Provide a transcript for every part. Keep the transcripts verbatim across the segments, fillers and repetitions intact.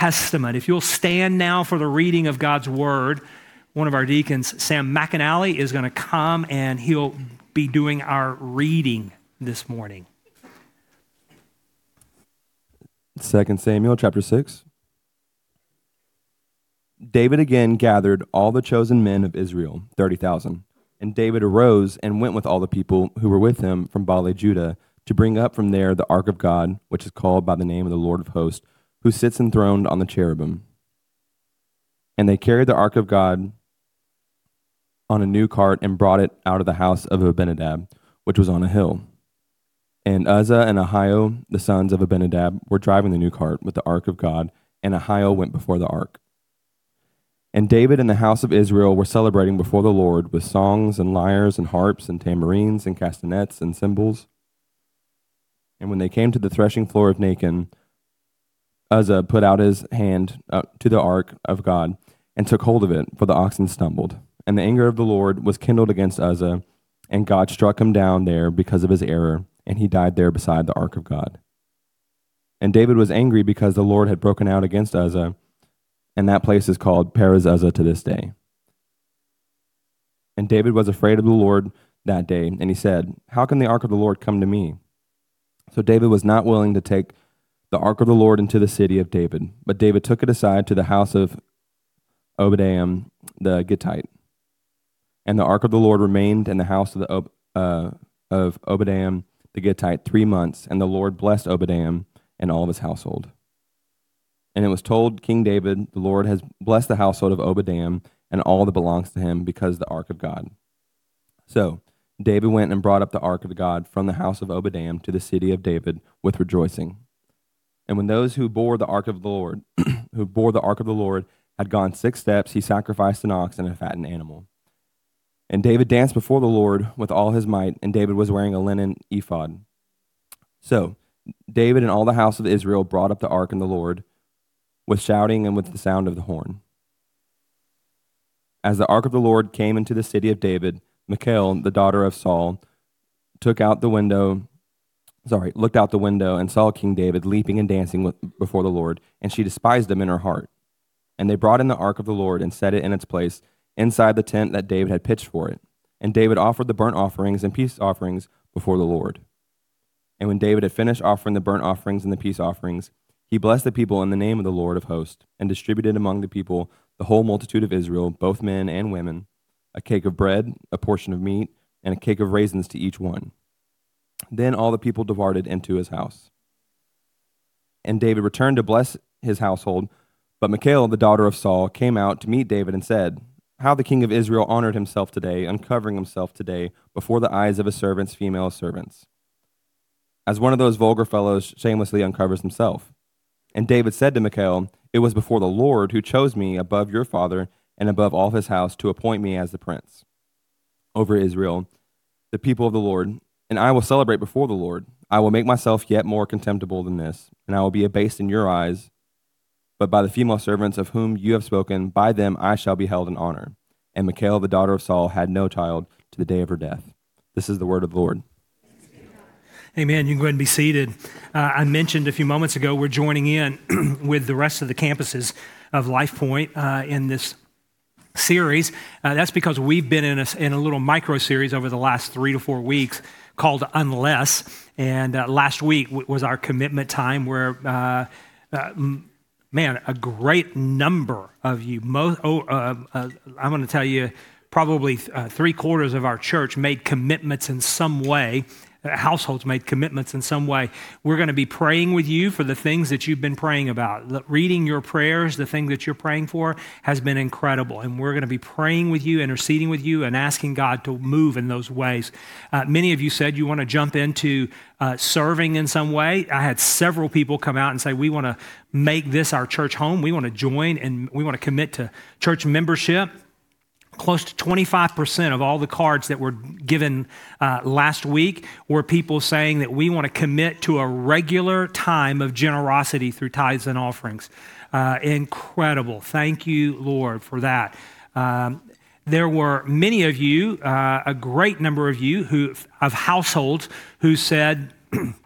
Testament. If you'll stand now for the reading of God's word, one of our deacons, Sam McAnally, is going to come and he'll be doing our reading this morning. Second Samuel chapter six. David again gathered all the chosen men of Israel, thirty thousand. And David arose and went with all the people who were with him from Baale Judah to bring up from there the ark of God, which is called by the name of the Lord of hosts, who sits enthroned on the cherubim. And they carried the ark of God on a new cart and brought it out of the house of Abinadab, which was on a hill. And Uzzah and Ahio, the sons of Abinadab, were driving the new cart with the ark of God, and Ahio went before the ark. And David and the house of Israel were celebrating before the Lord with songs and lyres and harps and tambourines and castanets and cymbals. And when they came to the threshing floor of Nacon, Uzzah put out his hand uh, to the ark of God and took hold of it, for the oxen stumbled. And the anger of the Lord was kindled against Uzzah, and God struck him down there because of his error, and he died there beside the ark of God. And David was angry because the Lord had broken out against Uzzah, and that place is called Perez Uzzah to this day. And David was afraid of the Lord that day, and he said, "How can the ark of the Lord come to me?" So David was not willing to take the ark of the Lord into the city of David, but David took it aside to the house of Obadiah the Gittite. And the ark of the Lord remained in the house of the uh, of Obadiah the Gittite three months, and the Lord blessed Obadiah and all of his household. And it was told King David, "The Lord has blessed the household of Obadiah and all that belongs to him because of the ark of God." So David went and brought up the ark of God from the house of Obadiah to the city of David with rejoicing. And when those who bore the ark of the Lord, who bore the ark of the Lord, had gone six steps, he sacrificed an ox and a fattened animal. And David danced before the Lord with all his might, and David was wearing a linen ephod. So David and all the house of Israel brought up the ark of the Lord with shouting and with the sound of the horn. As the ark of the Lord came into the city of David, Michal, the daughter of Saul, took out the window, sorry, looked out the window and saw King David leaping and dancing with, before the Lord, and she despised him in her heart. And they brought in the ark of the Lord and set it in its place inside the tent that David had pitched for it. And David offered the burnt offerings and peace offerings before the Lord. And when David had finished offering the burnt offerings and the peace offerings, he blessed the people in the name of the Lord of hosts, and distributed among the people, the whole multitude of Israel, both men and women, a cake of bread, a portion of meat, and a cake of raisins to each one. Then all the people departed into his house. And David returned to bless his household, but Michal, the daughter of Saul, came out to meet David and said, "How the king of Israel honored himself today, uncovering himself today before the eyes of his servants, female servants, as one of those vulgar fellows shamelessly uncovers himself." And David said to Michal, "It was before the Lord who chose me above your father and above all his house to appoint me as the prince over Israel, the people of the Lord. And I will celebrate before the Lord. I will make myself yet more contemptible than this, and I will be abased in your eyes. But by the female servants of whom you have spoken, by them I shall be held in honor." And Michal, the daughter of Saul, had no child to the day of her death. This is the word of the Lord. Amen. You can go ahead and be seated. Uh, I mentioned a few moments ago we're joining in with the rest of the campuses of Life Point uh, in this series. Uh, that's because we've been in a, in a little micro series over the last three to four weeks called Unless. And uh, last week w- was our commitment time where, uh, uh, man, a great number of you, most, oh, uh, uh, I'm going to tell you, probably uh, three quarters of our church made commitments in some way. Households made commitments in some way. We're going to be praying with you for the things that you've been praying about. Reading your prayers, the thing that you're praying for, has been incredible. And we're going to be praying with you, interceding with you, and asking God to move in those ways. Uh, many of you said you want to jump into uh, serving in some way. I had several people come out and say, we want to make this our church home. We want to join and we want to commit to church membership. Close to twenty-five percent of all the cards that were given uh, last week were people saying that we want to commit to a regular time of generosity through tithes and offerings. Uh, incredible. Thank you, Lord, for that. Um, there were many of you, uh, a great number of you, who of households who said,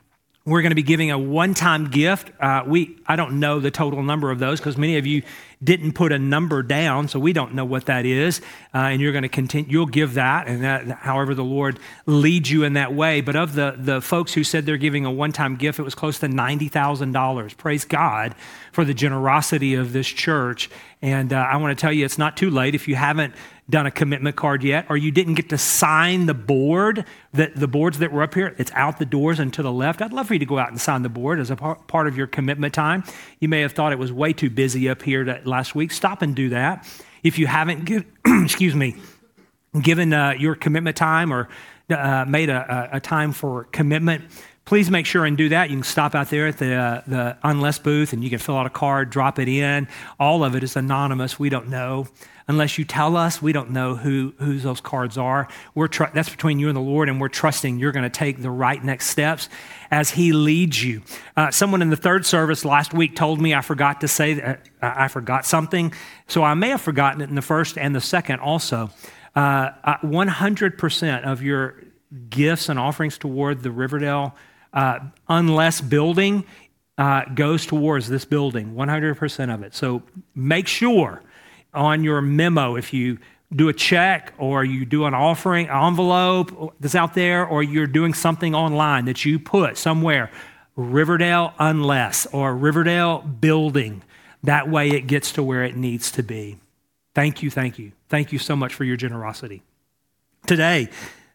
We're going to be giving a one-time gift. Uh, we I don't know the total number of those because many of you didn't put a number down, so we don't know what that is. Uh, and you're going to continue. You'll give that, and that, however the Lord leads you in that way. But of the the folks who said they're giving a one-time gift, it was close to ninety thousand dollars. Praise God for the generosity of this church. And uh, I want to tell you, it's not too late if you haven't done a commitment card yet, or you didn't get to sign the board, that the boards that were up here, it's out the doors and to the left. I'd love for you to go out and sign the board as a par- part of your commitment time. You may have thought it was way too busy up here to, last week. Stop and do that. If you haven't, give, excuse me, given uh, your commitment time or uh, made a, a, a time for commitment, please make sure and do that. You can stop out there at the uh, the Unless booth and you can fill out a card, drop it in. All of it is anonymous. We don't know. Unless you tell us, we don't know who whose those cards are. We're tr- that's between you and the Lord, and we're trusting you're going to take the right next steps as He leads you. Uh, someone in the third service last week told me I forgot to say that uh, I forgot something, so I may have forgotten it in the first and the second also. Uh, uh, one hundred percent of your gifts and offerings toward the Riverdale uh, Unless building uh, goes towards this building, one hundred percent of it. So make sure on your memo, if you do a check or you do an offering envelope that's out there, or you're doing something online that you put somewhere, Riverdale Unless or Riverdale Building. That way it gets to where it needs to be. Thank you, thank you. Thank you so much for your generosity. Today,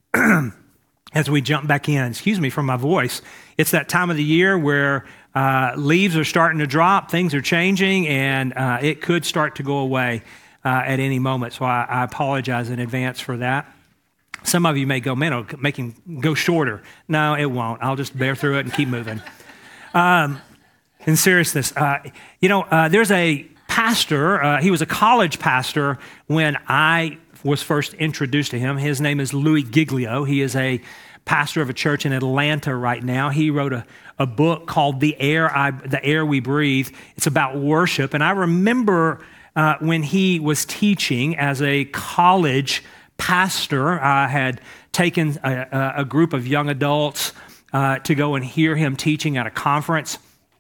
as we jump back in, excuse me for my voice, it's that time of the year where uh, leaves are starting to drop, things are changing, and uh, it could start to go away uh, at any moment. So I, I apologize in advance for that. Some of you may go, man, it'll make him go shorter. No, it won't. I'll just bear through it and keep moving. Um, in seriousness, uh, you know, uh, there's a pastor, uh, he was a college pastor when I was first introduced to him. His name is Louis Giglio. He is a pastor of a church in Atlanta right now. He wrote a, a book called The Air I, The Air We Breathe. It's about worship. And I remember uh, when he was teaching as a college pastor, I had taken a, a group of young adults uh, to go and hear him teaching at a conference.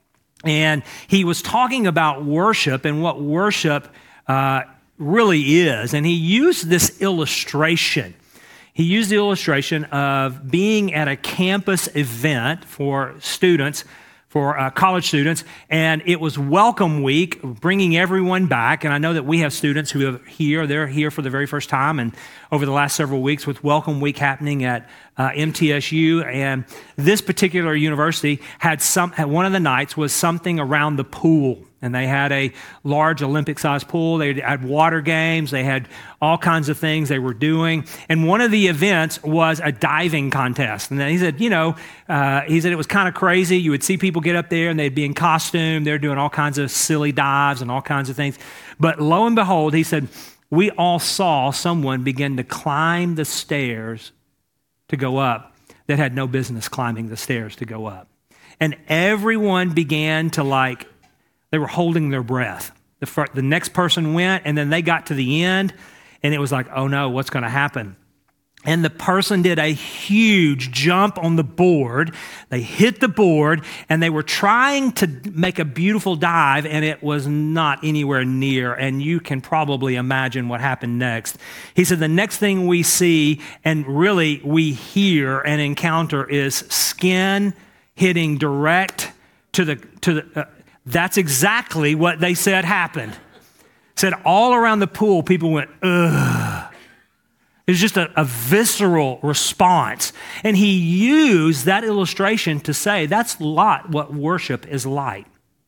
And he was talking about worship and what worship uh, really is. And he used this illustration. He used the illustration of being at a campus event for students, for uh, college students, and it was Welcome Week, bringing everyone back. And I know that we have students who are here, they're here for the very first time, and over the last several weeks with Welcome Week happening at uh, M T S U, and this particular university had some, had one of the nights was something around the pool. And they had a large Olympic-sized pool. They had water games. They had all kinds of things they were doing. And one of the events was a diving contest. And he said, you know, uh, he said it was kind of crazy. You would see people get up there and they'd be in costume. They're doing all kinds of silly dives and all kinds of things. But lo and behold, he said, we all saw someone begin to climb the stairs to go up that had no business climbing the stairs to go up. And everyone began to like, they were holding their breath. The, fir- the next person went, and then they got to the end, and it was like, oh no, what's going to happen? And the person did a huge jump on the board. They hit the board, and they were trying to make a beautiful dive, and it was not anywhere near, and you can probably imagine what happened next. He said the next thing we see, and really we hear and encounter, is skin hitting direct to the, to the, uh, that's exactly what they said happened. Said all around the pool, people went, ugh. It was just a, a visceral response. And he used that illustration to say that's not what worship is like.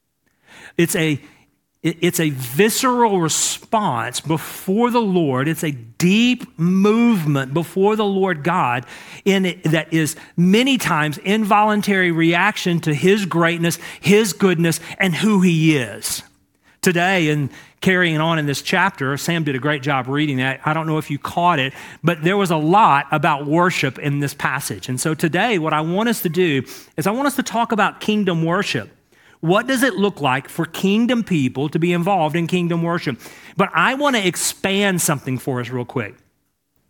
It's a, it's a visceral response before the Lord. It's a deep movement before the Lord God in it that is many times involuntary reaction to His greatness, His goodness, and who He is. Today, in carrying on in this chapter, Sam did a great job reading that. I don't know if you caught it, but there was a lot about worship in this passage. And so today, what I want us to do is I want us to talk about kingdom worship. What does it look like for kingdom people to be involved in kingdom worship? But I want to expand something for us real quick.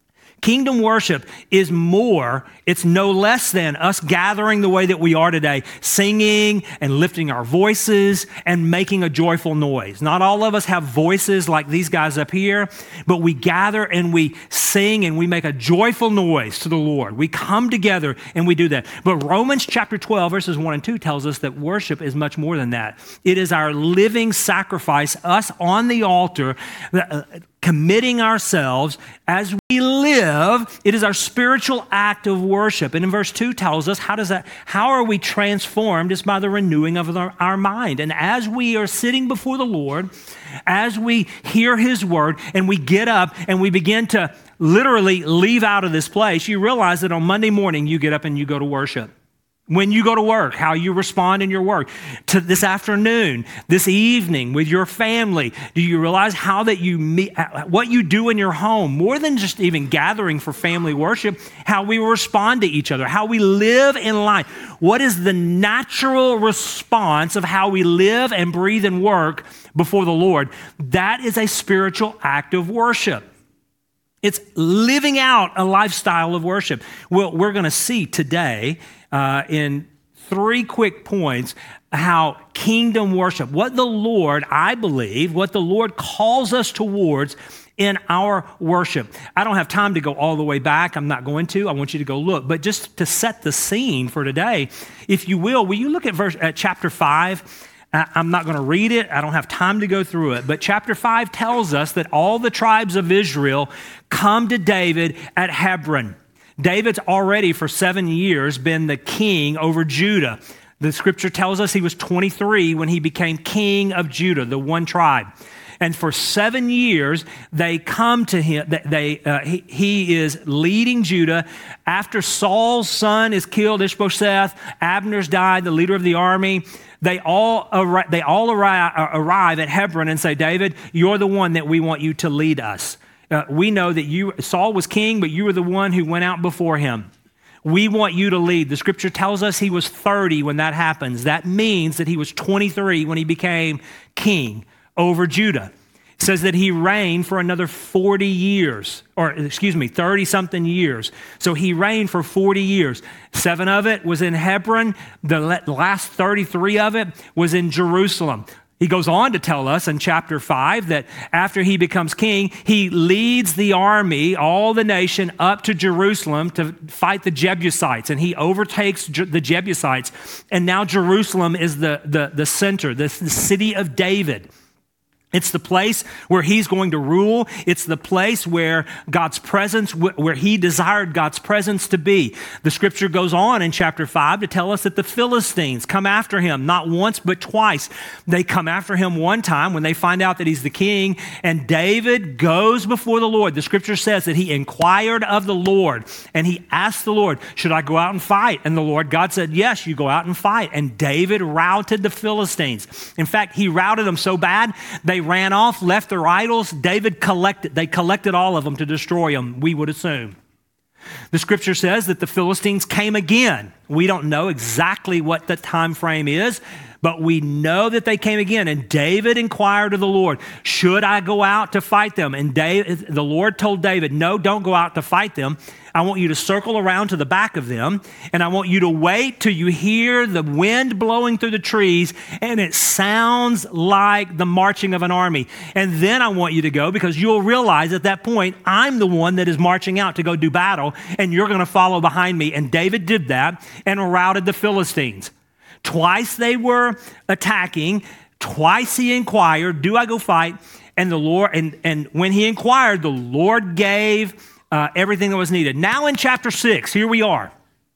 Kingdom worship is more, it's no less than us gathering the way that we are today, singing and lifting our voices and making a joyful noise. Not all of us have voices like these guys up here, but we gather and we sing and we make a joyful noise to the Lord. We come together and we do that. But Romans chapter twelve, verses one and two tells us that worship is much more than that. It is our living sacrifice, us on the altar, uh, committing ourselves as we live. It is our spiritual act of worship. And in verse two tells us, how does that, how are we transformed? It's by the renewing of our, our mind. And as we are sitting before the Lord, as we hear his word and we get up and we begin to literally leave out of this place, you realize that on Monday morning you get up and you go to worship. When you go to work, how you respond in your work. To this afternoon, this evening with your family, do you realize how that you meet, what you do in your home, more than just even gathering for family worship, how we respond to each other, how we live in life. What is the natural response of how we live and breathe and work before the Lord? That is a spiritual act of worship. It's living out a lifestyle of worship. Well, we're going to see today uh, in three quick points how kingdom worship, what the Lord, I believe, what the Lord calls us towards in our worship. I don't have time to go all the way back. I'm not going to. I want you to go look. But just to set the scene for today, if you will, will you look at verse at chapter five? I'm not going to read it. I don't have time to go through it. But chapter five tells us that all the tribes of Israel come to David at Hebron. David's already for seven years been the king over Judah. The scripture tells us he was twenty-three when he became king of Judah, the one tribe. And for seven years, they come to him. They uh, he, he is leading Judah. After Saul's son is killed, Ishbosheth, Abner's died, the leader of the army. They all arri- they all arrive, arrive at Hebron and say, David, you're the one that we want you to lead us. Uh, we know that you Saul was king, but you were the one who went out before him. We want you to lead. The scripture tells us he was thirty when that happens. That means that he was twenty-three when he became king over Judah. It says that he reigned for another forty years, or excuse me, thirty-something years. So he reigned for forty years. Seven of it was in Hebron. The last thirty-three of it was in Jerusalem. He goes on to tell us in chapter five that after he becomes king, he leads the army, all the nation, up to Jerusalem to fight the Jebusites, and he overtakes the Jebusites. And now Jerusalem is the, the, the center, the, the city of David. It's the place where he's going to rule. It's the place where God's presence, where he desired God's presence to be. The scripture goes on in chapter five to tell us that the Philistines come after him, not once, but twice. They come after him one time when they find out that he's the king, and David goes before the Lord. The scripture says that he inquired of the Lord, and he asked the Lord, should I go out and fight? And the Lord God said, yes, you go out and fight. And David routed the Philistines. In fact, he routed them so bad, they ran off, left their idols. David collected, they collected all of them to destroy them, we would assume. The scripture says that the Philistines came again. We don't know exactly what the time frame is, but we know that they came again. And David inquired of the Lord, should I go out to fight them? And David, the Lord told David, no, don't go out to fight them. I want you to circle around to the back of them, and I want you to wait till you hear the wind blowing through the trees, and it sounds like the marching of an army. And then I want you to go, because you'll realize at that point, I'm the one that is marching out to go do battle, and you're going to follow behind me. And David did that and routed the Philistines. Twice they were attacking. Twice he inquired, do I go fight? And the Lord, and, and when he inquired, the Lord gave Uh, everything that was needed. Now in chapter six, here we are.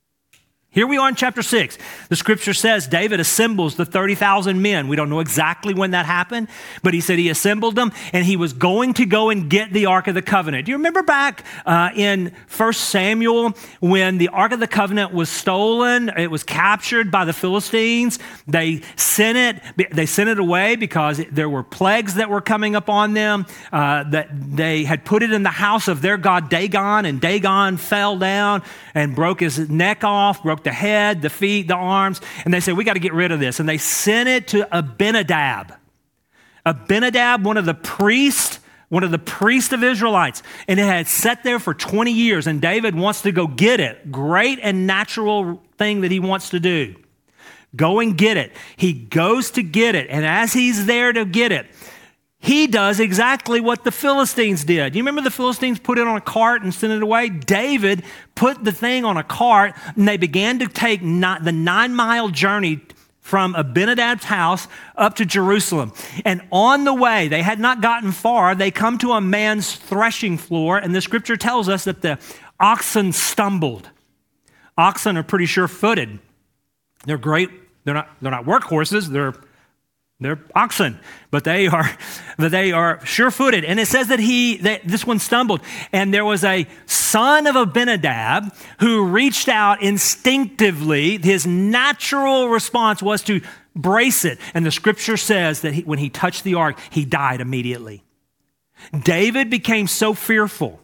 Here we are in chapter six. The scripture says David assembles the thirty thousand men. We don't know exactly when that happened, but he said he assembled them, and he was going to go and get the Ark of the Covenant. Do you remember back uh, in First Samuel when the Ark of the Covenant was stolen? It was captured by the Philistines. They sent it, they sent it away because there were plagues that were coming upon them. Uh, that they had put it in the house of their god Dagon, and Dagon fell down and broke his neck off, broke the head, the feet, the arms, and they said, we got to get rid of this. And they sent it to Abinadab. Abinadab, one of the priests one of the priests of Israelites, and it had sat there for twenty years, and David wants to go get it. Great and natural thing that he wants to do. Go and get it. He goes to get it, and as he's there to get it, he does exactly what the Philistines did. You remember the Philistines put it on a cart and sent it away? David put the thing on a cart, and they began to take not the nine-mile journey from Abinadab's house up to Jerusalem. And on the way, they had not gotten far, they come to a man's threshing floor, and the scripture tells us that the oxen stumbled. Oxen are pretty sure-footed. They're great. They're not, they're not workhorses. They're They're oxen, but they are, but they are sure-footed. And it says that he, that this one stumbled, and there was a son of Abinadab who reached out instinctively. His natural response was to brace it. And the scripture says that he, when he touched the ark, he died immediately. David became so fearful.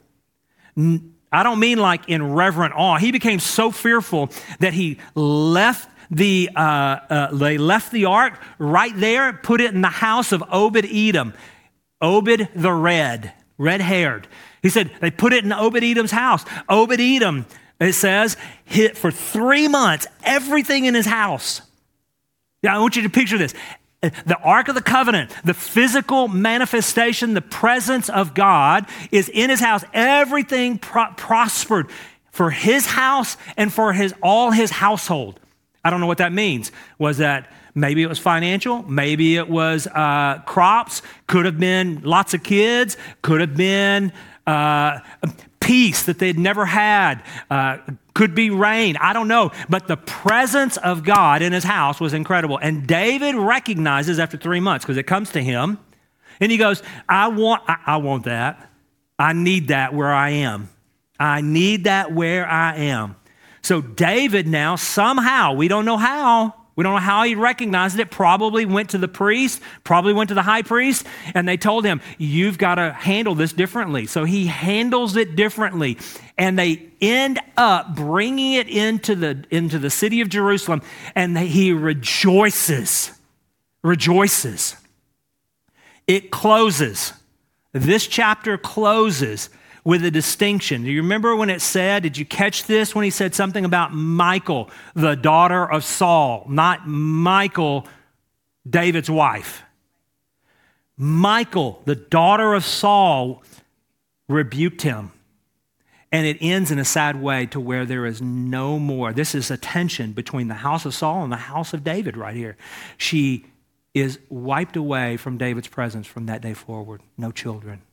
I don't mean like in reverent awe. He became so fearful that he left The, uh, uh, they left the ark right there, put it in the house of Obed-Edom. Obed the red, red-haired. He said they put it in Obed-Edom's house. Obed-Edom, it says, hid for three months everything in his house. Yeah, I want you to picture this. The Ark of the Covenant, the physical manifestation, the presence of God is in his house. Everything pro- prospered for his house and for his all his household. I don't know what that means. Was that maybe it was financial? Maybe it was uh, crops. Could have been lots of kids. Could have been uh, peace that they'd never had. Uh, could be rain. I don't know. But the presence of God in his house was incredible. And David recognizes after three months, because it comes to him, and he goes, I want, I, I want that. I need that where I am. I need that where I am. So David now somehow, we don't know how, we don't know how he recognized it, probably went to the priest, probably went to the high priest, and they told him, you've got to handle this differently. So he handles it differently, and they end up bringing it into the, into the city of Jerusalem, and he rejoices, rejoices. It closes. This chapter closes with a distinction. Do you remember when it said, did you catch this when he said something about Michal, the daughter of Saul, not Michal, David's wife? Michal, the daughter of Saul, rebuked him. And it ends in a sad way to where there is no more. This is a tension between the house of Saul and the house of David right here. She is wiped away from David's presence from that day forward. No children.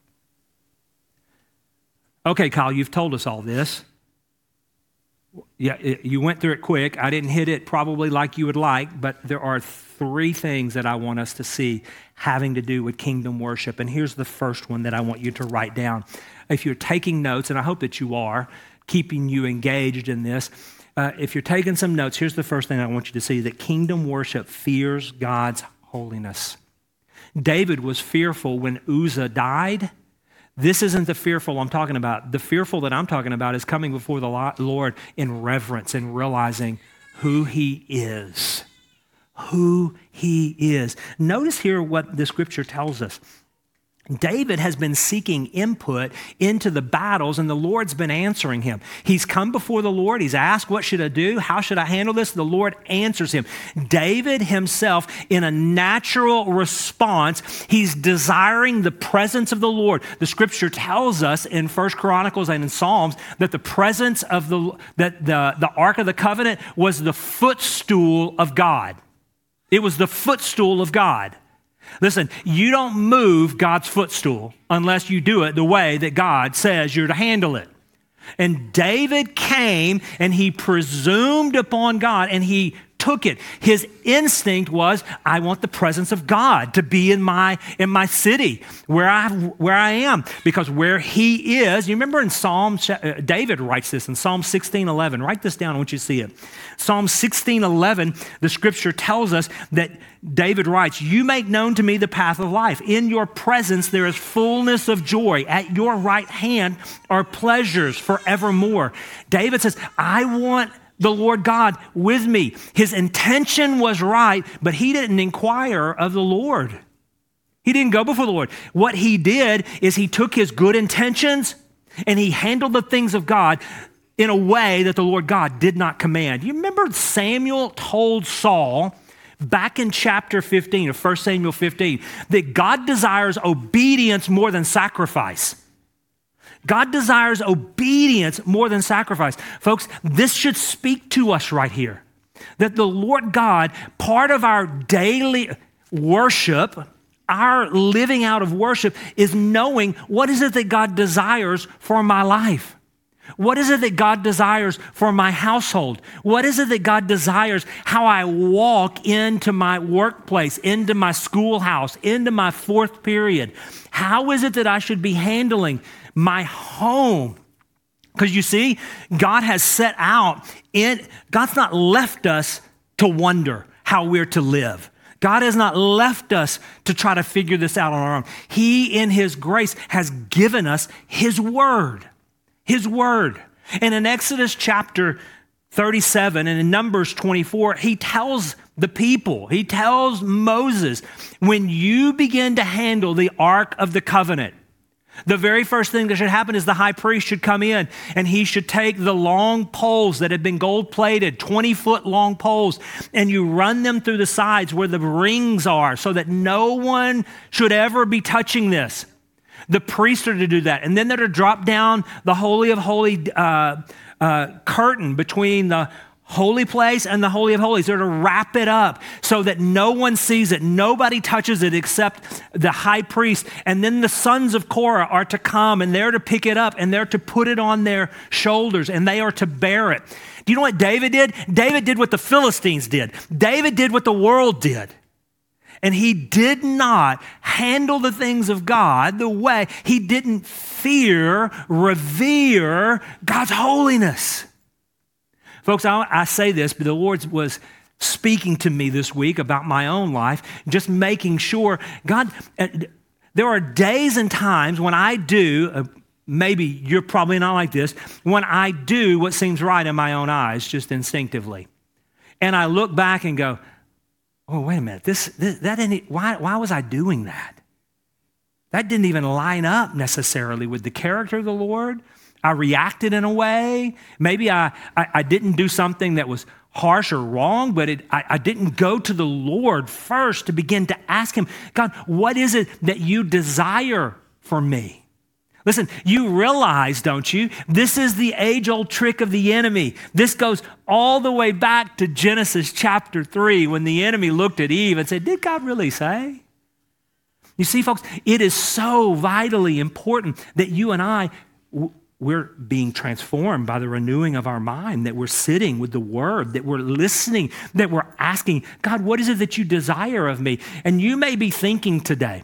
Okay, Kyle, you've told us all this. Yeah, it, you went through it quick. I didn't hit it probably like you would like, but there are three things that I want us to see having to do with kingdom worship. And here's the first one that I want you to write down. If you're taking notes, and I hope that you are, keeping you engaged in this, uh, if you're taking some notes, here's the first thing I want you to see, that kingdom worship fears God's holiness. David was fearful when Uzzah died. This isn't the fearful I'm talking about. The fearful that I'm talking about is coming before the Lord in reverence and realizing who he is. Who he is. Notice here what the scripture tells us. David has been seeking input into the battles, and the Lord's been answering him. He's come before the Lord. He's asked, what should I do? How should I handle this? The Lord answers him. David himself, in a natural response, he's desiring the presence of the Lord. The scripture tells us in First Chronicles and in Psalms that the presence of the, that the, the Ark of the Covenant was the footstool of God. It was the footstool of God. Listen, you don't move God's footstool unless you do it the way that God says you're to handle it. And David came and he presumed upon God and he took it. His instinct was, I want the presence of God to be in my in my city where I where I am, because where he is. You remember in Psalm, David writes this in Psalm sixteen eleven. Write this down. I want you to see it. Psalm sixteen eleven, the scripture tells us that David writes, you make known to me the path of life. In your presence there is fullness of joy. At your right hand are pleasures forevermore. David says, I want the Lord God with me. His intention was right, but he didn't inquire of the Lord. He He didn't go before the Lord. What he did is he took his good intentions and he handled the things of God in a way that the Lord God did not command. You remember Samuel told Saul back in chapter fifteen of First Samuel fifteen that God desires obedience more than sacrifice. God desires obedience more than sacrifice. Folks, this should speak to us right here. That the Lord God, part of our daily worship, our living out of worship is knowing what is it that God desires for my life. What is it that God desires for my household? What is it that God desires how I walk into my workplace, into my schoolhouse, into my fourth period? How is it that I should be handling my home? Because you see, God has set out, in, God's not left us to wonder how we're to live. God has not left us to try to figure this out on our own. He, in his grace, has given us his word. His word. And in Exodus chapter thirty-seven and in Numbers twenty-four, he tells the people, he tells Moses, when you begin to handle the Ark of the Covenant, the very first thing that should happen is the high priest should come in and he should take the long poles that have been gold plated, twenty foot long poles, and you run them through the sides where the rings are so that no one should ever be touching this. The priests are to do that. And then they're to drop down the Holy of Holies uh, uh, curtain between the holy place and the Holy of Holies. They're to wrap it up so that no one sees it. Nobody touches it except the high priest. And then the sons of Korah are to come and they're to pick it up and they're to put it on their shoulders and they are to bear it. Do you know what David did? David did what the Philistines did. David did what the world did. And he did not handle the things of God the way he didn't fear, revere God's holiness. Folks, I, I say this, but the Lord was speaking to me this week about my own life, just making sure, God, uh, there are days and times when I do, uh, maybe you're probably not like this, when I do what seems right in my own eyes, just instinctively. And I look back and go, oh, wait a minute, this, this that didn't, why, why was I doing that? That didn't even line up necessarily with the character of the Lord. I reacted in a way. Maybe I, I, I didn't do something that was harsh or wrong, but it, I, I didn't go to the Lord first to begin to ask him, God, what is it that you desire for me? Listen, you realize, don't you, this is the age-old trick of the enemy. This goes all the way back to Genesis chapter three when the enemy looked at Eve and said, did God really say? You see, folks, it is so vitally important that you and I, we're being transformed by the renewing of our mind, that we're sitting with the word, that we're listening, that we're asking, God, what is it that you desire of me? And you may be thinking today,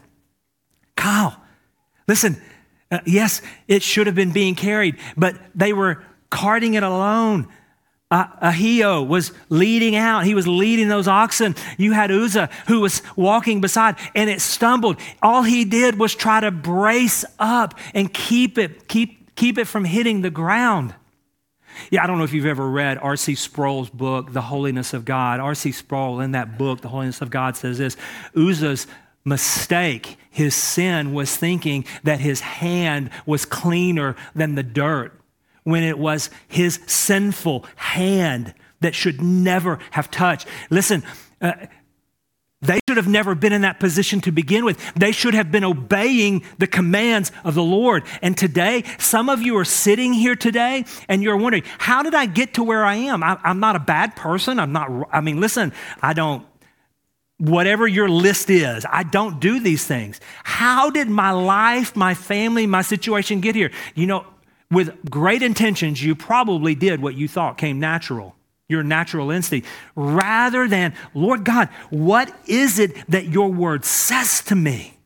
Kyle, listen, Uh, yes, it should have been being carried, but they were carting it alone. Uh, Ahio was leading out. He was leading those oxen. You had Uzzah who was walking beside, and it stumbled. All he did was try to brace up and keep it, keep, keep it from hitting the ground. Yeah, I don't know if you've ever read R C Sproul's book, The Holiness of God. R C Sproul, in that book, The Holiness of God, says this: Uzzah's mistake, his sin, was thinking that his hand was cleaner than the dirt, when it was his sinful hand that should never have touched. Listen, uh, they should have never been in that position to begin with. They should have been obeying the commands of the Lord. And today, some of you are sitting here today and you're wondering, how did I get to where I am? I, I'm not a bad person. I'm not, I mean, listen, I don't, whatever your list is, I don't do these things. How did my life, my family, my situation get here? You know, with great intentions, you probably did what you thought came natural, your natural instinct, rather than, Lord God, what is it that your word says to me?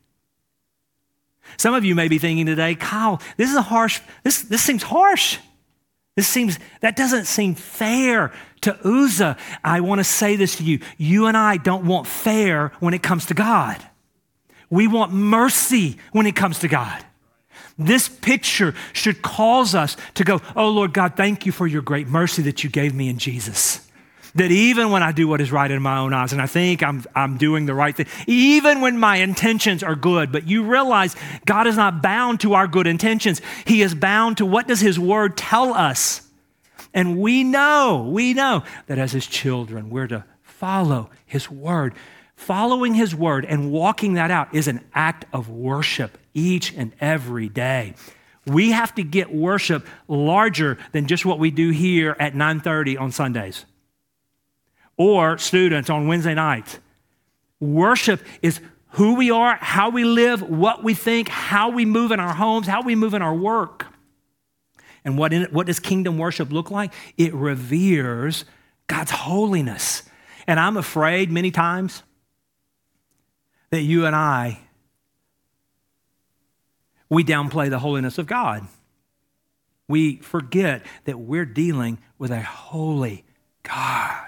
Some of you may be thinking today, Kyle, this is a harsh, this, this seems harsh. This seems, that doesn't seem fair to Uzzah. I want to say this to you. You and I don't want fair when it comes to God. We want mercy when it comes to God. This picture should cause us to go, oh, Lord God, thank you for your great mercy that you gave me in Jesus. That even when I do what is right in my own eyes and I think I'm, I'm doing the right thing, even when my intentions are good, but you realize God is not bound to our good intentions. He is bound to what does his word tell us. And we know, we know that as his children, we're to follow his word. Following his word and walking that out is an act of worship each and every day. We have to get worship larger than just what we do here at nine thirty on Sundays or students on Wednesday nights. Worship is who we are, how we live, what we think, how we move in our homes, how we move in our work. And what, in, what does kingdom worship look like? It reveres God's holiness. And I'm afraid many times that you and I, we downplay the holiness of God. We forget that we're dealing with a holy God.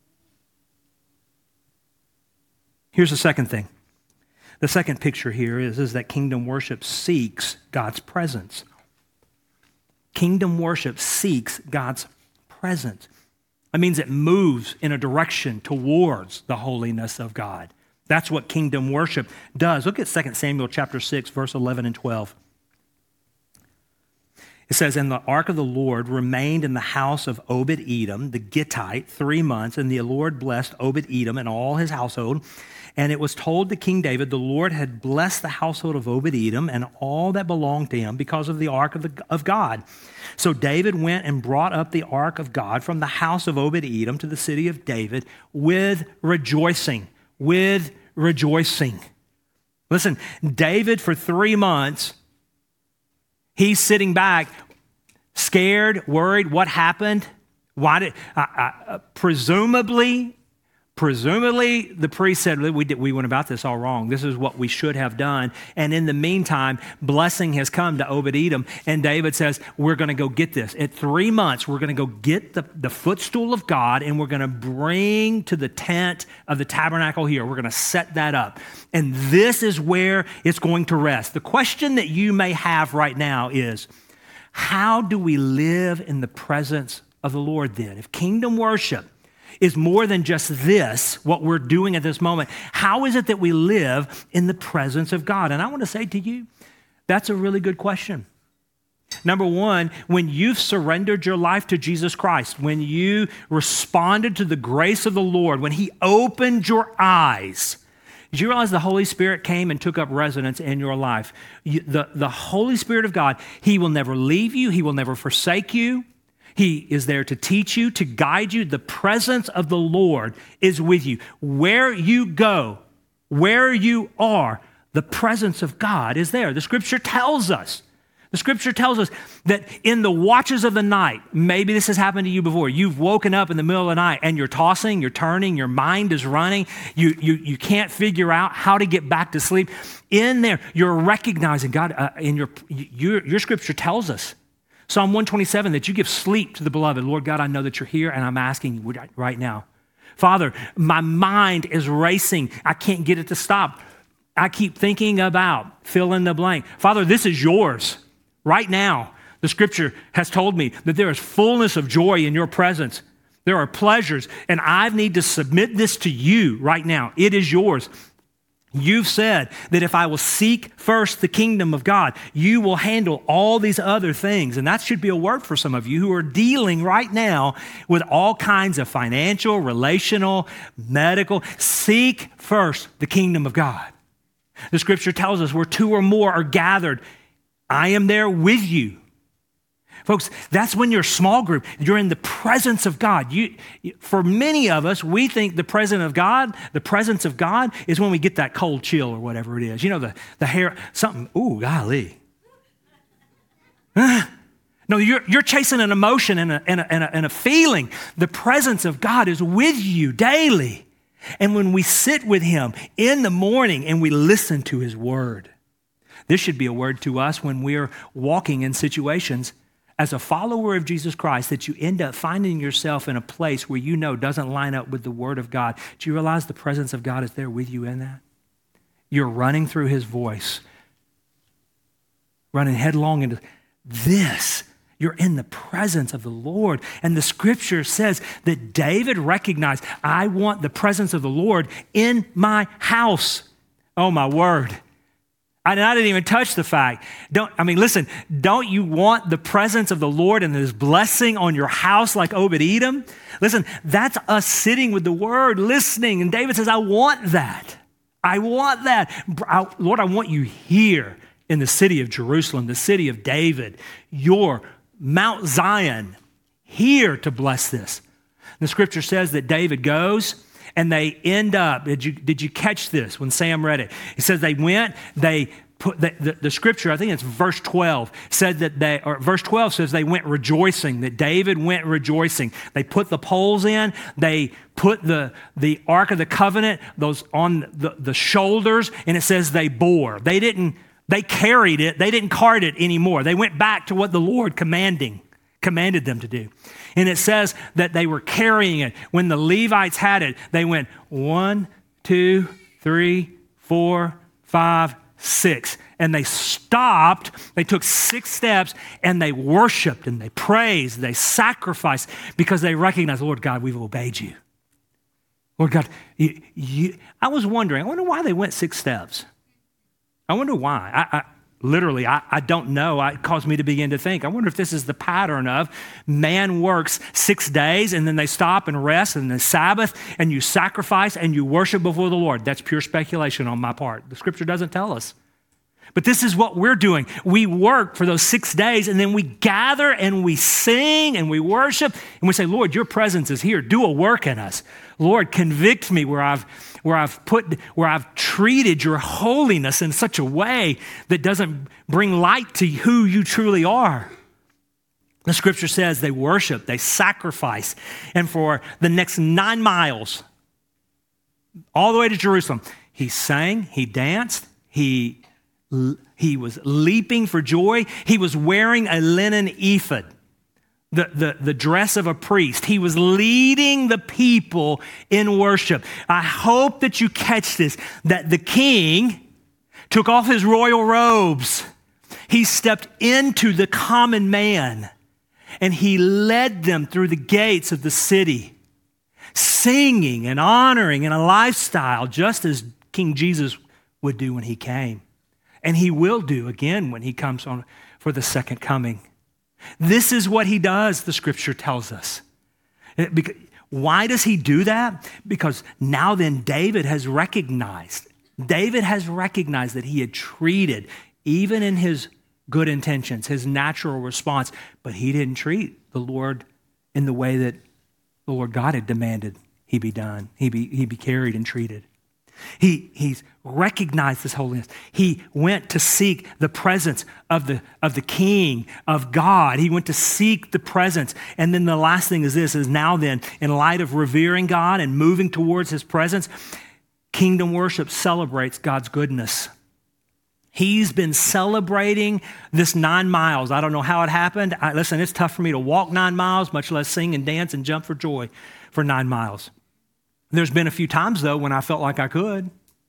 Here's the second thing. The second picture here is, is that kingdom worship seeks God's presence. Kingdom worship seeks God's presence. That means it moves in a direction towards the holiness of God. That's what kingdom worship does. Look at Second Samuel chapter six, verse eleven and twelve. It says, and the ark of the Lord remained in the house of Obed-Edom, the Gittite, three months, and the Lord blessed Obed-Edom and all his household. And it was told to King David, the Lord had blessed the household of Obed-Edom and all that belonged to him because of the ark of, the, of God. So David went and brought up the ark of God from the house of Obed-Edom to the city of David with rejoicing, with rejoicing. Listen, David for three months, he's sitting back, scared, worried. What happened? Why did, uh, uh, presumably, presumably the priest said, we, did, we went about this all wrong. This is what we should have done. And in the meantime, blessing has come to Obed-Edom. And David says, we're going to go get this. At three months, we're going to go get the, the footstool of God and we're going to bring to the tent of the tabernacle here. We're going to set that up. And this is where it's going to rest. The question that you may have right now is, how do we live in the presence of the Lord then? If kingdom worship is more than just this, what we're doing at this moment, how is it that we live in the presence of God? And I want to say to you, that's a really good question. Number one, when you've surrendered your life to Jesus Christ, when you responded to the grace of the Lord, when he opened your eyes, did you realize the Holy Spirit came and took up residence in your life? You, the, the Holy Spirit of God, he will never leave you. He will never forsake you. He is there to teach you, to guide you. The presence of the Lord is with you. Where you go, where you are, the presence of God is there. The scripture tells us. The scripture tells us that in the watches of the night, maybe this has happened to you before, you've woken up in the middle of the night and you're tossing, you're turning, your mind is running, you, you, you can't figure out how to get back to sleep. In there, you're recognizing God, uh, in your, your, your scripture tells us, Psalm one twenty-seven, that you give sleep to the beloved. Lord God, I know that you're here and I'm asking you right now. Father, my mind is racing. I can't get it to stop. I keep thinking about fill in the blank. Father, this is yours. Right now, the scripture has told me that there is fullness of joy in your presence. There are pleasures, and I need to submit this to you right now. It is yours. You've said that if I will seek first the kingdom of God, you will handle all these other things. And that should be a word for some of you who are dealing right now with all kinds of financial, relational, medical. Seek first the kingdom of God. The scripture tells us where two or more are gathered, I am there with you. Folks, that's when you're a small group. You're in the presence of God. You, for many of us, we think the presence of God, the presence of God is when we get that cold chill or whatever it is. You know, the, the hair, something, ooh, golly. Huh? No, you're, you're chasing an emotion and a, and, a, and, a, and a feeling. The presence of God is with you daily. And when we sit with him in the morning and we listen to his word, this should be a word to us when we're walking in situations as a follower of Jesus Christ that you end up finding yourself in a place where you know doesn't line up with the word of God. Do you realize the presence of God is there with you in that? You're running through his voice, running headlong into this. You're in the presence of the Lord. And the scripture says that David recognized, I want the presence of the Lord in my house. Oh, my word. And I didn't even touch the fact. Don't, I mean, listen, don't you want the presence of the Lord and his blessing on your house like Obed-Edom? Listen, that's us sitting with the word, listening. And David says, I want that. I want that. I, Lord, I want you here in the city of Jerusalem, the city of David, your Mount Zion, here to bless this. The scripture says that David goes and they end up, did you, did you catch this when Sam read it? It says they went, they put, the, the, the scripture, I think it's verse twelve, said that they, or verse twelve says they went rejoicing, that David went rejoicing. They put the poles in, they put the, the Ark of the Covenant, those on the, the shoulders, and it says they bore. They didn't, they carried it, they didn't cart it anymore. They went back to what the Lord commanding, commanded them to do. And it says that they were carrying it. When the Levites had it, they went one, two, three, four, five, six. And they stopped, they took six steps, and they worshiped and they praised, they sacrificed because they recognized, Lord God, we've obeyed you. Lord God, you, you, I was wondering, I wonder why they went six steps. I wonder why. I, I, literally, I, I don't know. It caused me to begin to think. I wonder if this is the pattern of man works six days and then they stop and rest and the Sabbath and you sacrifice and you worship before the Lord. That's pure speculation on my part. The scripture doesn't tell us. But this is what we're doing. We work for those six days and then we gather and we sing and we worship and we say, Lord, your presence is here. Do a work in us. Lord, convict me where I've where I've put where I've treated your holiness in such a way that doesn't bring light to who you truly are. The scripture says they worship, they sacrifice, and for the next nine miles, all the way to Jerusalem, he sang, he danced, he He was leaping for joy. He was wearing a linen ephod, the, the, the dress of a priest. He was leading the people in worship. I hope that you catch this, that the king took off his royal robes. He stepped into the common man, and he led them through the gates of the city, singing and honoring in a lifestyle just as King Jesus would do when he came. And he will do again when he comes on for the second coming. This is what he does, the scripture tells us. Why does he do that? Because now then David has recognized, David has recognized that he had treated, even in his good intentions, his natural response, but he didn't treat the Lord in the way that the Lord God had demanded he be done, he be, he be carried and treated. He, he's recognized this holiness. He went to seek the presence of the, of the King, of God. He went to seek the presence. And then the last thing is this, is now then, in light of revering God and moving towards his presence, kingdom worship celebrates God's goodness. He's been celebrating this nine miles. I don't know how it happened. I, listen, it's tough for me to walk nine miles, much less sing and dance and jump for joy for nine miles. There's been a few times, though, when I felt like I could.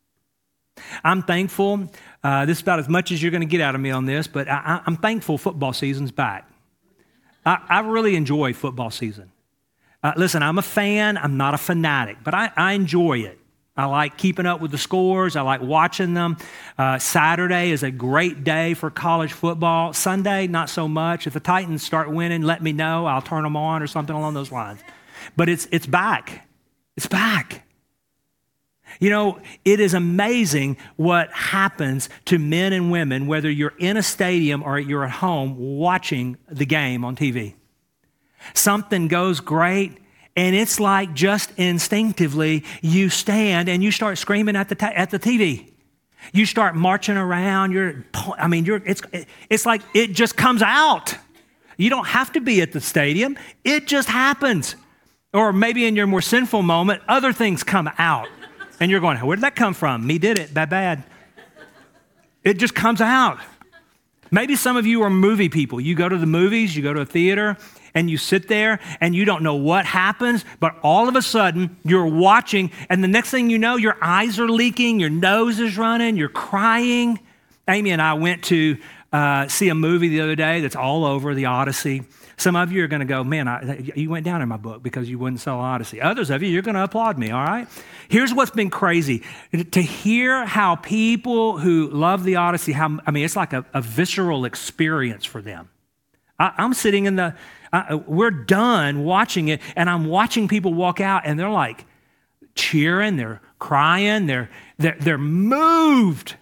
I'm thankful. Uh, this is about as much as you're going to get out of me on this, but I, I'm thankful football season's back. I, I really enjoy football season. Uh, listen, I'm a fan. I'm not a fanatic, but I, I enjoy it. I like keeping up with the scores. I like watching them. Uh, Saturday is a great day for college football. Sunday, not so much. If the Titans start winning, let me know. I'll turn them on or something along those lines. But it's it's back. It's back. You know, it is amazing what happens to men and women, whether you're in a stadium or you're at home watching the game on T V. Something goes great, and it's like just instinctively you stand and you start screaming at the ta- at the T V. You start marching around. You're, I mean, you're. It's it's like it just comes out. You don't have to be at the stadium. It just happens. Or maybe in your more sinful moment, other things come out. And you're going, where did that come from? Me did it, that bad. It just comes out. Maybe some of you are movie people. You go to the movies, you go to a theater, and you sit there, and you don't know what happens, but all of a sudden, you're watching, and the next thing you know, your eyes are leaking, your nose is running, you're crying. Amy and I went to uh, see a movie the other day that's all over, the Odyssey. Some of you are going to go, man, I, you went down in my book because you wouldn't sell Odyssey. Others of you, you're going to applaud me, all right? Here's what's been crazy. To hear how people who love the Odyssey, how I mean, it's like a, a visceral experience for them. I, I'm sitting in the, uh, we're done watching it, and I'm watching people walk out, and they're like cheering, they're crying, they're, they're, they're moved.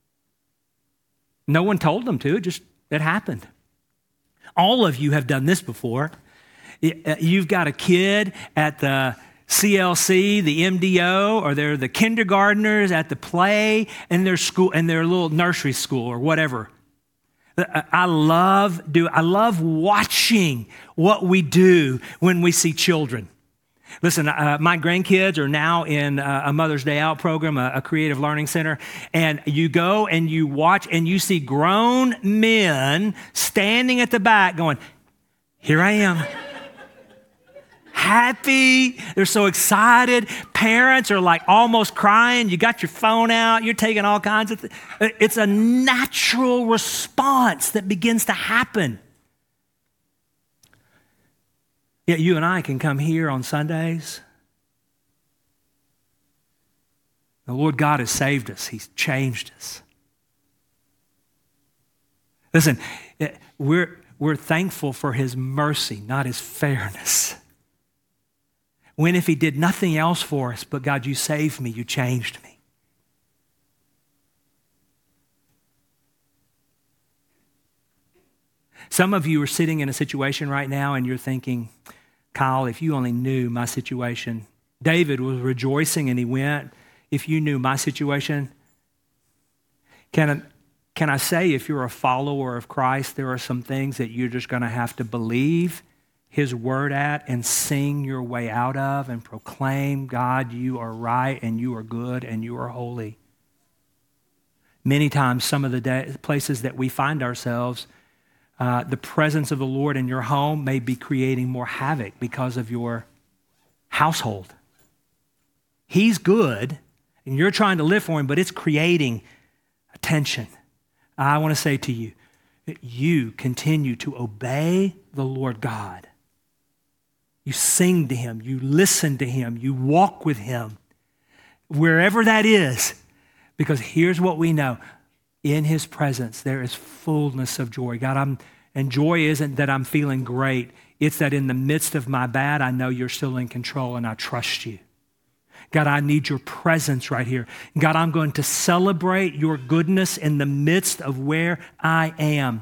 No one told them to, it just, it happened. All of you have done this before. You've got a kid at the C L C, the M D O, or they're the kindergartners at the play in their school, in their little nursery school or whatever. I love do I love watching what we do when we see children. Listen, uh, my grandkids are now in uh, a Mother's Day Out program, a, a creative learning center, and you go and you watch and you see grown men standing at the back going, here I am. Happy, they're so excited. Parents are like almost crying. You got your phone out, you're taking all kinds of things. It's a natural response that begins to happen. Yet you and I can come here on Sundays. The Lord God has saved us. He's changed us. Listen, we're, we're thankful for His mercy, not His fairness. When if He did nothing else for us, but God, you saved me, you changed me. Some of you are sitting in a situation right now and you're thinking, Kyle, if you only knew my situation. David was rejoicing and he went. If you knew my situation, can I, can I say if you're a follower of Christ, there are some things that you're just going to have to believe His word at and sing your way out of and proclaim, God, you are right and you are good and you are holy. Many times, some of the day, places that we find ourselves, Uh, the presence of the Lord in your home may be creating more havoc because of your household. He's good, and you're trying to live for Him, but it's creating tension. I want to say to you that you continue to obey the Lord God. You sing to Him, you listen to Him, you walk with Him, wherever that is, because here's what we know. In His presence, there is fullness of joy. God, I'm, and joy isn't that I'm feeling great. It's that in the midst of my bad, I know you're still in control and I trust you. God, I need your presence right here. God, I'm going to celebrate your goodness in the midst of where I am.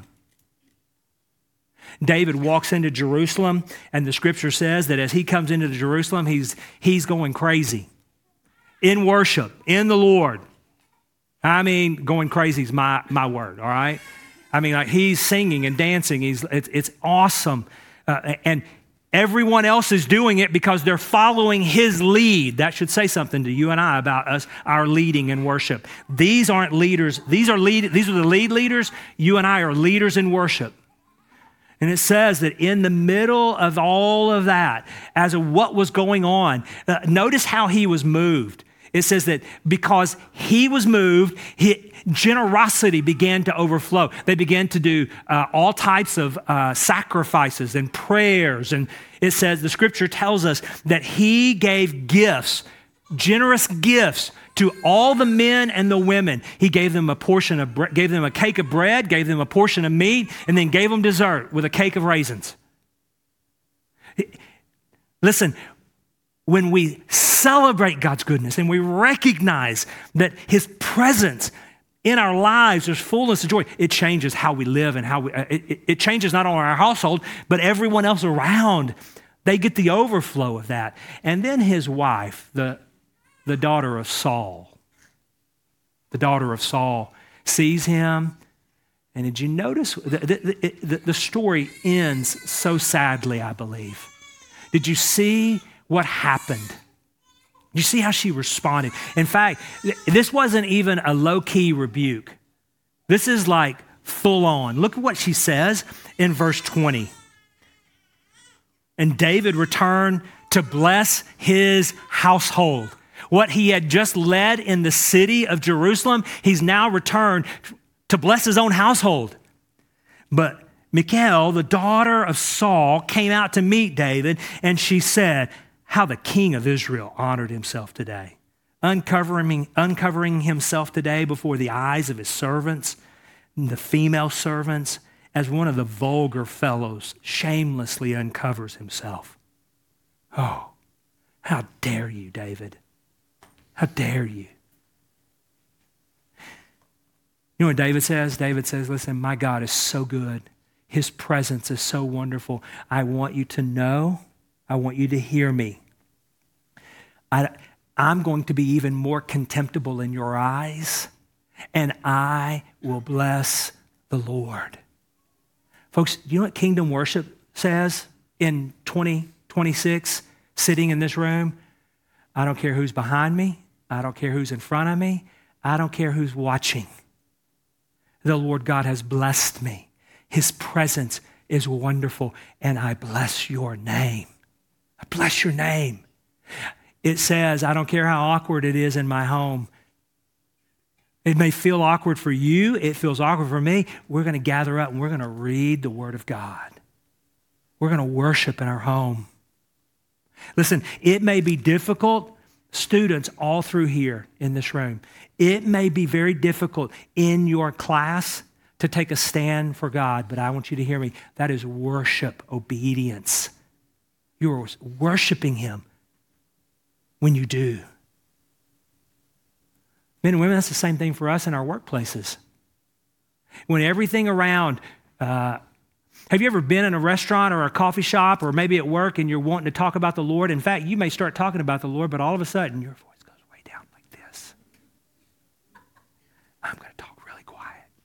David walks into Jerusalem, and the scripture says that as he comes into Jerusalem, he's, he's going crazy in worship, in the Lord. I mean, going crazy is my, my word, all right? I mean, like he's singing and dancing. He's, it's, it's awesome. Uh, and everyone else is doing it because they're following his lead. That should say something to you and I about us, our leading in worship. These aren't leaders. These are lead. These are the lead leaders. You and I are leaders in worship. And it says that in the middle of all of that, as of what was going on, uh, notice how he was moved. It says that because he was moved, he, generosity began to overflow. They began to do uh, all types of uh, sacrifices and prayers. And it says, the scripture tells us that he gave gifts, generous gifts to all the men and the women. He gave them a portion of, bre- gave them a cake of bread, gave them a portion of meat, and then gave them dessert with a cake of raisins. Listen, when we celebrate God's goodness and we recognize that his presence in our lives, there's fullness of joy, it changes how we live and how we, it, it changes not only our household, but everyone else around. They get the overflow of that. And then his wife, the, the daughter of Saul, the daughter of Saul sees him. And did you notice, the, the, the, the story ends so sadly, I believe. Did you see what happened? You see how she responded? In fact, this wasn't even a low-key rebuke. This is like full on. Look at what she says in verse twenty. And David returned to bless his household. What he had just led in the city of Jerusalem, he's now returned to bless his own household. But Michal, the daughter of Saul, came out to meet David, and she said, how the king of Israel honored himself today, uncovering, uncovering himself today before the eyes of his servants, the female servants, as one of the vulgar fellows shamelessly uncovers himself. Oh, how dare you, David? How dare you? You know what David says? David says, listen, my God is so good. His presence is so wonderful. I want you to know, I want you to hear me. I, I'm going to be even more contemptible in your eyes, and I will bless the Lord. Folks, do you know what kingdom worship says in twenty twenty-six, sitting in this room? I don't care who's behind me. I don't care who's in front of me. I don't care who's watching. The Lord God has blessed me. His presence is wonderful, and I bless your name. I bless your name. It says, I don't care how awkward it is in my home. It may feel awkward for you. It feels awkward for me. We're going to gather up and we're going to read the Word of God. We're going to worship in our home. Listen, it may be difficult. Students all through here in this room, it may be very difficult in your class to take a stand for God, but I want you to hear me. That is worship, obedience. You're worshiping Him when you do. Men and women, that's the same thing for us in our workplaces. When everything around, uh, have you ever been in a restaurant or a coffee shop or maybe at work and you're wanting to talk about the Lord? In fact, you may start talking about the Lord, but all of a sudden your voice goes way down like this. I'm going to talk really quiet.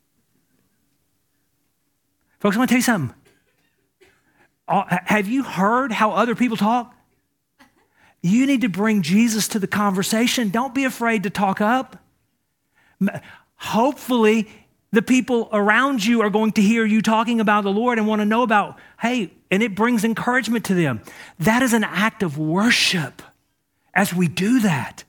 Folks, I want to tell you something. Have you heard how other people talk? You need to bring Jesus to the conversation. Don't be afraid to talk up. Hopefully, the people around you are going to hear you talking about the Lord and want to know about, hey, and it brings encouragement to them. That is an act of worship as we do that.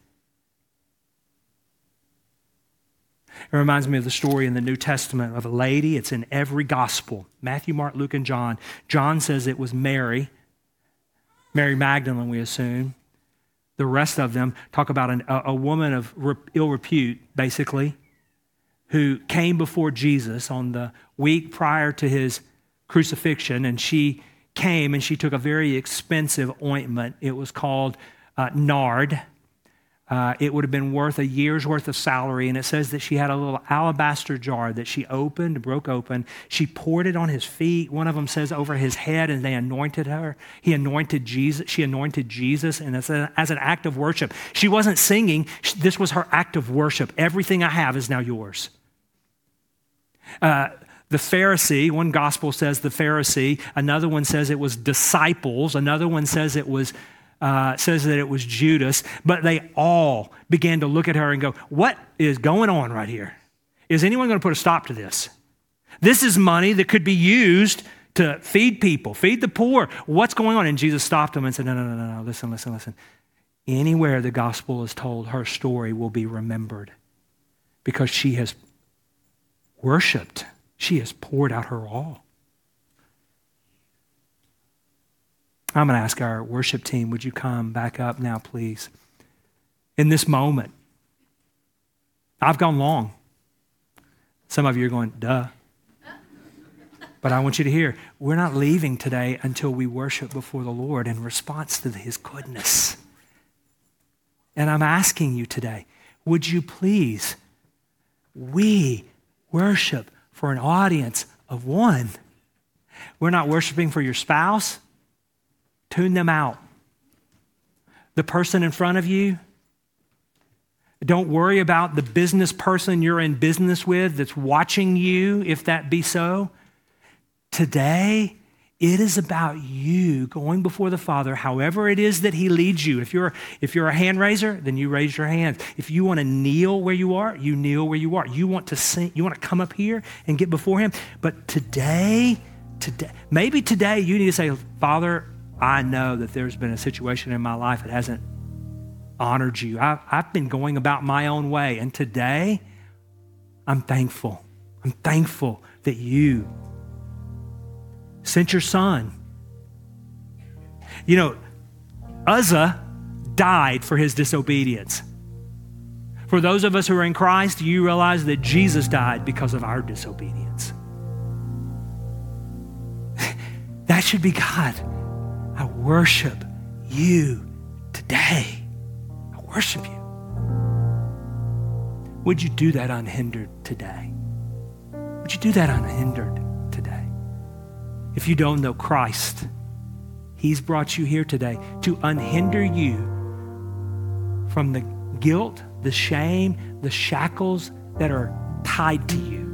It reminds me of the story in the New Testament of a lady. It's in every gospel, Matthew, Mark, Luke, and John. John says it was Mary, Mary Magdalene, we assume. The rest of them talk about an, a, a woman of ill repute, basically, who came before Jesus on the week prior to his crucifixion, and she came and she took a very expensive ointment. It was called uh, nard. Uh, it would have been worth a year's worth of salary, and it says that she had a little alabaster jar that she opened, broke open. She poured it on his feet. One of them says over his head, and they anointed her. He anointed Jesus. She anointed Jesus, and as, a, as an act of worship. She wasn't singing. This was her act of worship. Everything I have is now yours. Uh, the Pharisee, one gospel says the Pharisee, another one says it was disciples, another one says it was uh, says that it was Judas, but they all began to look at her and go, what is going on right here? Is anyone going to put a stop to this? This is money that could be used to feed people, feed the poor. What's going on? And Jesus stopped them and said, no, no, no, no, no, listen, listen, listen. Anywhere the gospel is told, her story will be remembered because she has worshiped. She has poured out her all. I'm going to ask our worship team, would you come back up now, please? In this moment, I've gone long. Some of you are going, duh. But I want you to hear, we're not leaving today until we worship before the Lord in response to His goodness. And I'm asking you today, would you please, we worship for an audience of one. We're not worshiping for your spouse. Tune them out. The person in front of you, don't worry about the business person you're in business with that's watching you, if that be so. Today, it is about you going before the Father, however it is that He leads you. If you're, if you're a hand raiser, then you raise your hand. If you want to kneel where you are, you kneel where you are. You want to sing, you want to come up here and get before Him. But today, today, maybe today you need to say, Father, I know that there's been a situation in my life that hasn't honored you. I've, I've been going about my own way. And today, I'm thankful. I'm thankful that you sent your son. You know, Uzzah died for his disobedience. For those of us who are in Christ, you realize that Jesus died because of our disobedience. That should be God. I worship you today. I worship you. Would you do that unhindered today? Would you do that unhindered today? If you don't know Christ, he's brought you here today to unhinder you from the guilt, the shame, the shackles that are tied to you.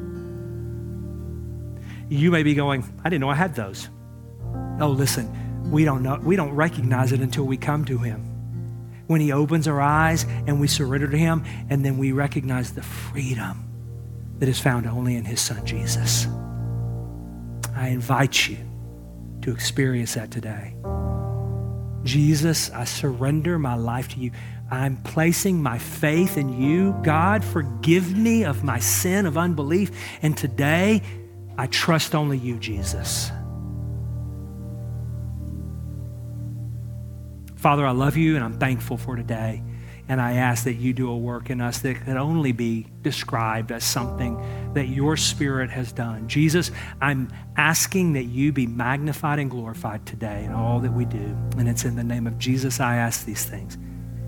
You may be going, I didn't know I had those. Oh, listen, we don't know, we don't recognize it until we come to him. When he opens our eyes and we surrender to him, and then we recognize the freedom that is found only in his son, Jesus. I invite you to experience that today. Jesus, I surrender my life to you. I'm placing my faith in you. God, forgive me of my sin of unbelief. And today, I trust only you, Jesus. Father, I love you and I'm thankful for today. And I ask that you do a work in us that can only be described as something that your Spirit has done. Jesus, I'm asking that you be magnified and glorified today in all that we do. And it's in the name of Jesus I ask these things.